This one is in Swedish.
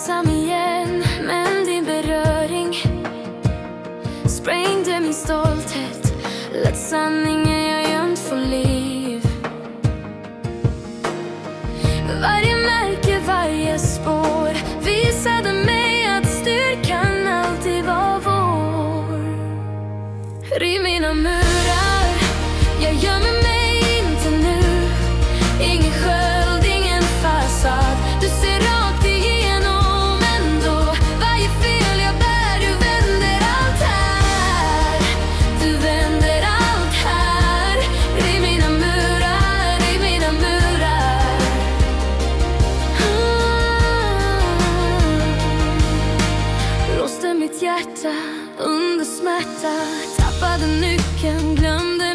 ensam igen, men din beröring sprängde min stolthet, lät sanningen jag gömt få liv. Varje märke, varje spår visade mig att styrkan alltid var vår. Riv mina murar, jag gömmer mig inte nu. Ingen sköld, ingen fasad. Du ser rakt igenom ändå. Varje fel jag bär, du vänder allt här. Du vänder allt här. Riv mina murar, riv mina murar. Låste mitt hjärta under smärta. Tappade nyckeln, glömde